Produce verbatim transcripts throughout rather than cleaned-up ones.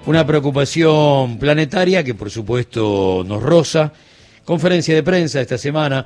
Una preocupación planetaria que por supuesto nos roza. Conferencia de prensa esta semana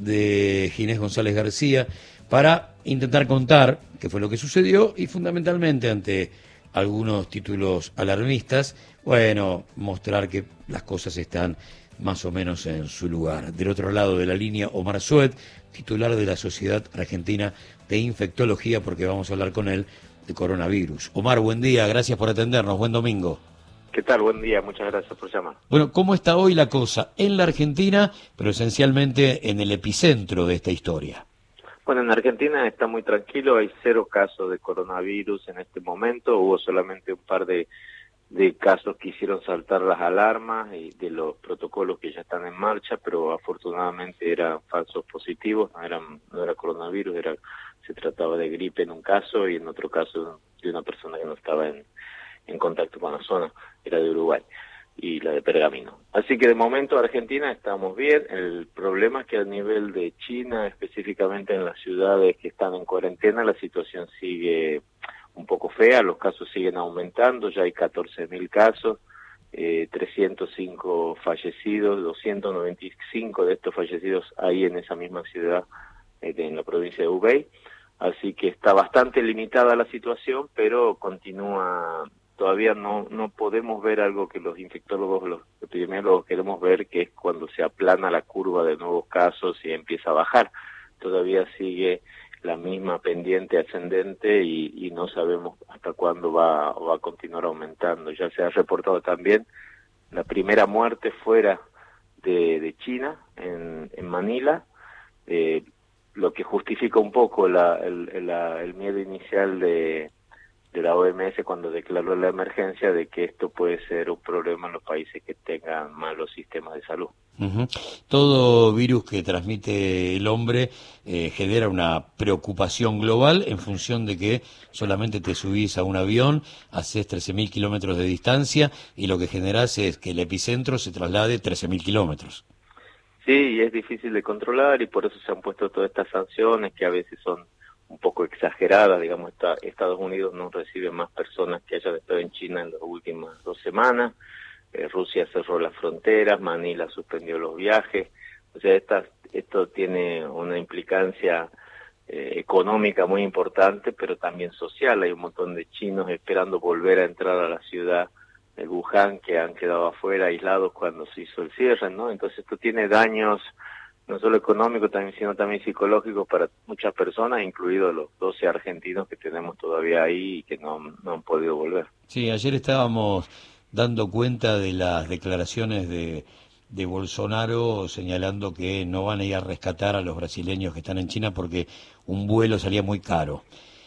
de Ginés González García para intentar contar qué fue lo que sucedió y fundamentalmente ante algunos títulos alarmistas, bueno, mostrar que las cosas están más o menos en su lugar. Del otro lado de la línea, Omar Sued, titular de la Sociedad Argentina de Infectología, porque vamos a hablar con él de coronavirus. Omar, buen día, gracias por atendernos, buen domingo. ¿Qué tal? Buen día, muchas gracias por llamar. Bueno, ¿cómo está hoy la cosa en la Argentina, pero esencialmente en el epicentro de esta historia? Bueno, en Argentina está muy tranquilo, hay cero casos de coronavirus en este momento, hubo solamente un par de, de casos que hicieron saltar las alarmas y de los protocolos que ya están en marcha, pero afortunadamente eran falsos positivos, no eran no era coronavirus, era se trataba de gripe en un caso y en otro caso de una persona que no estaba en, en contacto con la zona, era de Uruguay y la de Pergamino. Así que de momento Argentina estamos bien. El problema es que a nivel de China, específicamente en las ciudades que están en cuarentena, la situación sigue un poco fea, los casos siguen aumentando, ya hay catorce mil casos, eh, trescientos cinco fallecidos, doscientos noventa y cinco de estos fallecidos ahí en esa misma ciudad, eh, en la provincia de Hubei. Así que está bastante limitada la situación, pero continúa. Todavía no no podemos ver algo que los infectólogos, los epidemiólogos queremos ver, que es cuando se aplana la curva de nuevos casos y empieza a bajar. Todavía sigue la misma pendiente ascendente y, y no sabemos hasta cuándo va, va a continuar aumentando. Ya se ha reportado también la primera muerte fuera de, de China, en, en Manila, eh, lo que justifica un poco la, el, la, el miedo inicial de de la O M S cuando declaró la emergencia de que esto puede ser un problema en los países que tengan malos sistemas de salud. Uh-huh. Todo virus que transmite el hombre eh, genera una preocupación global en función de que solamente te subís a un avión, haces trece mil kilómetros de distancia y lo que generás es que el epicentro se traslade trece mil kilómetros. Sí, y es difícil de controlar y por eso se han puesto todas estas sanciones que a veces son un poco exagerada, digamos, está, Estados Unidos no recibe más personas que haya estado en China en las últimas dos semanas, eh, Rusia cerró las fronteras, Manila suspendió los viajes, o sea, esta, esto tiene una implicancia eh, económica muy importante, pero también social. Hay un montón de chinos esperando volver a entrar a la ciudad de Wuhan que han quedado afuera, aislados cuando se hizo el cierre, ¿no? Entonces esto tiene daños no solo económico, también, sino también psicológico para muchas personas, incluidos los doce argentinos que tenemos todavía ahí y que no, no han podido volver. Sí, ayer estábamos dando cuenta de las declaraciones de, de Bolsonaro señalando que no van a ir a rescatar a los brasileños que están en China porque un vuelo salía muy caro.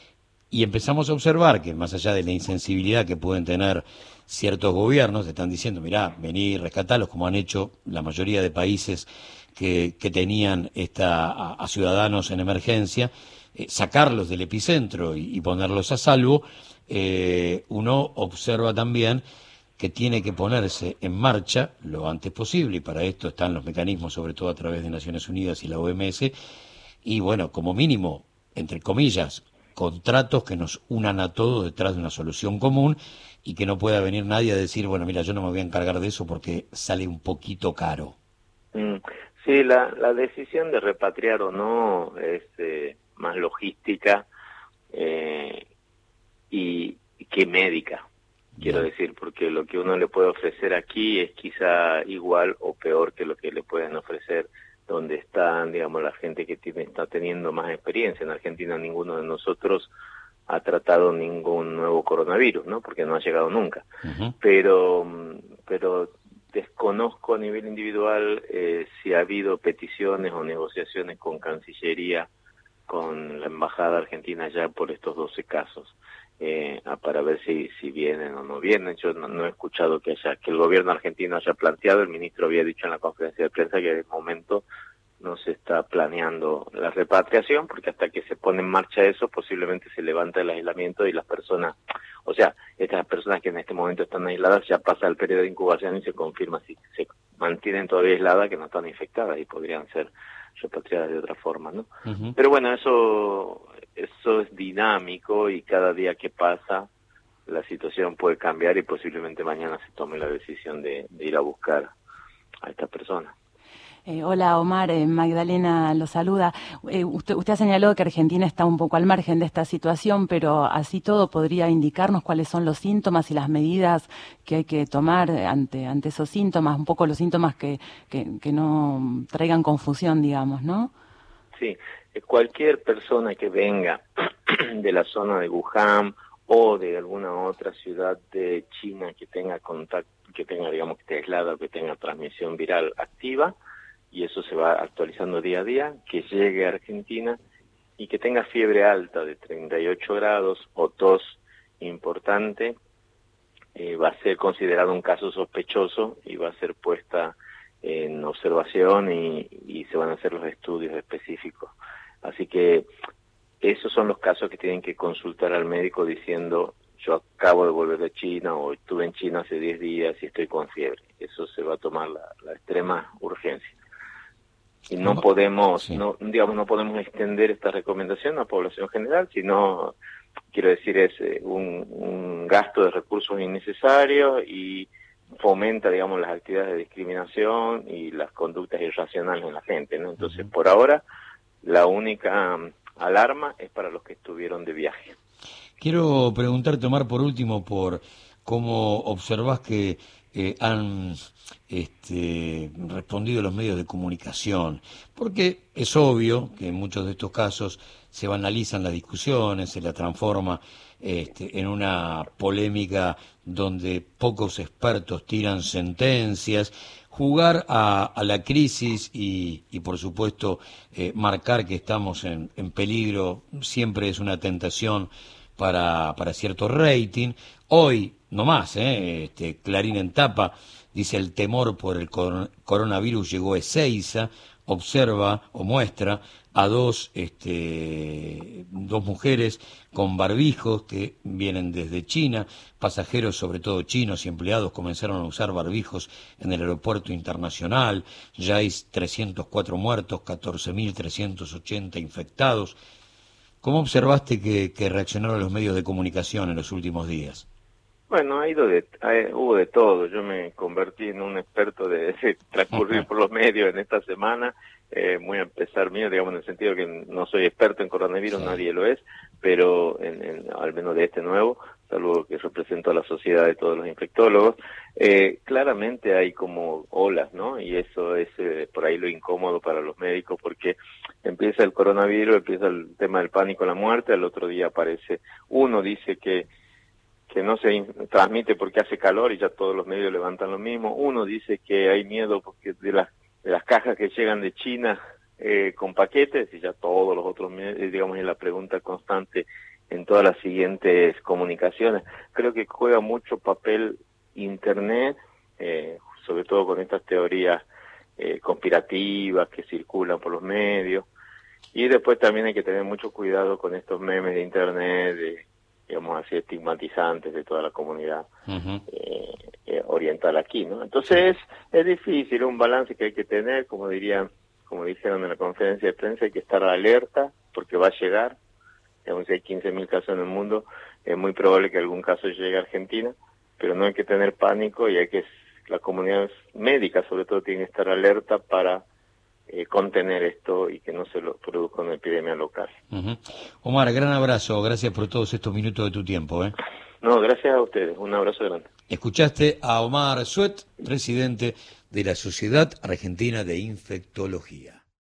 Y empezamos a observar que más allá de la insensibilidad que pueden tener ciertos gobiernos, están diciendo, mirá, vení, rescatarlos, como han hecho la mayoría de países que, que tenían esta, a, a ciudadanos en emergencia, eh, sacarlos del epicentro y, y ponerlos a salvo. Eh, uno observa también que tiene que ponerse en marcha lo antes posible, y para esto están los mecanismos, sobre todo a través de Naciones Unidas y la O M S, y bueno, como mínimo, entre comillas, contratos que nos unan a todos detrás de una solución común y que no pueda venir nadie a decir, bueno, mira, yo no me voy a encargar de eso porque sale un poquito caro. Mm, sí, la, la decisión de repatriar o no es eh, más logística eh, y, y que médica, quiero Bien. decir, porque lo que uno le puede ofrecer aquí es quizá igual o peor que lo que le pueden ofrecer donde están, digamos, la gente que tiene, está teniendo más experiencia. En Argentina ninguno de nosotros ha tratado ningún nuevo coronavirus, ¿no? Porque no ha llegado nunca. Uh-huh. Pero, pero desconozco a nivel individual eh, si ha habido peticiones o negociaciones con Cancillería, con la Embajada Argentina ya por estos doce casos, eh, para ver si, si vienen o no vienen. Yo no, no he escuchado que haya que el gobierno argentino haya planteado, el ministro había dicho en la conferencia de prensa que de momento no se está planeando la repatriación, porque hasta que se pone en marcha eso, posiblemente se levanta el aislamiento y las personas, o sea, estas personas que en este momento están aisladas, ya pasa el periodo de incubación y se confirma si se mantienen todavía aisladas, que no están infectadas y podrían ser repatriadas de otra forma, ¿no? Uh-huh. Pero bueno, eso eso es dinámico y cada día que pasa la situación puede cambiar y posiblemente mañana se tome la decisión de, de ir a buscar a esta persona. Eh, hola Omar, eh, Magdalena lo saluda. Eh, usted, usted ha señalado que Argentina está un poco al margen de esta situación, pero así todo podría indicarnos cuáles son los síntomas y las medidas que hay que tomar ante ante esos síntomas, un poco los síntomas que, que, que no traigan confusión, digamos, ¿no? Sí, cualquier persona que venga de la zona de Wuhan o de alguna otra ciudad de China que tenga contacto, que tenga, digamos, que esté aislada o que tenga transmisión viral activa, y eso se va actualizando día a día, que llegue a Argentina y que tenga fiebre alta de treinta y ocho grados o tos importante, eh, va a ser considerado un caso sospechoso y va a ser puesta en observación y, y se van a hacer los estudios específicos. Así que esos son los casos que tienen que consultar al médico diciendo: yo acabo de volver de China o estuve en China hace diez días y estoy con fiebre. Eso se va a tomar la, la extrema urgencia. Y no oh, podemos, sí. no, digamos, no podemos extender esta recomendación a la población general, sino, quiero decir, es eh, un, un gasto de recursos innecesarios y fomenta, digamos, las actividades de discriminación y las conductas irracionales en la gente, ¿no? Entonces, uh-huh. por ahora, la única um, alarma es para los que estuvieron de viaje. Quiero preguntarte, Omar, por último, por cómo observás que eh, han este, respondido los medios de comunicación, porque es obvio que en muchos de estos casos se banalizan las discusiones, se la transforma este, en una polémica donde pocos expertos tiran sentencias. Jugar a, a la crisis y, y por supuesto, eh, marcar que estamos en, en peligro siempre es una tentación para, para cierto rating. Hoy, no más, ¿eh? este, Clarín en tapa dice: el temor por el cor coronavirus llegó a Ezeiza. Observa o muestra a dos, este, dos mujeres con barbijos que vienen desde China. Pasajeros, sobre todo chinos y empleados, comenzaron a usar barbijos en el aeropuerto internacional. Ya hay trescientos cuatro muertos, catorce mil trescientos ochenta infectados. ¿Cómo observaste que, que reaccionaron los medios de comunicación en los últimos días? Bueno, ha ido de, ha, hubo de todo. Yo me convertí en un experto de, de transcurrir por los medios en esta semana, eh, muy a pesar mío, digamos, en el sentido que no soy experto en coronavirus, sí. Nadie lo es, pero en, en, al menos de este nuevo, salvo que represento a la sociedad de todos los infectólogos, eh, claramente hay como olas, ¿no? Y eso es eh, por ahí lo incómodo para los médicos, porque empieza el coronavirus, empieza el tema del pánico a la muerte, al otro día aparece, uno dice que que no se transmite porque hace calor y ya todos los medios levantan lo mismo. Uno dice que hay miedo porque de las de las cajas que llegan de China eh, con paquetes, y ya todos los otros medios, digamos, en la pregunta constante en todas las siguientes comunicaciones. Creo que juega mucho papel Internet, eh, sobre todo con estas teorías eh, conspirativas que circulan por los medios. Y después también hay que tener mucho cuidado con estos memes de Internet, de digamos así, estigmatizantes de toda la comunidad uh-huh. eh, eh, oriental aquí, ¿no? Entonces es, es difícil, un balance que hay que tener, como dirían, como dijeron en la conferencia de prensa, hay que estar alerta porque va a llegar, digamos, si hay quince mil casos en el mundo, es muy probable que algún caso llegue a Argentina, pero no hay que tener pánico y hay que, la comunidad médica sobre todo tiene que estar alerta para Eh, contener esto y que no se lo produzca una epidemia local. Uh-huh. Omar, gran abrazo, gracias por todos estos minutos de tu tiempo. ¿eh? No, gracias a ustedes, un abrazo grande. Escuchaste a Omar Suet, presidente de la Sociedad Argentina de Infectología.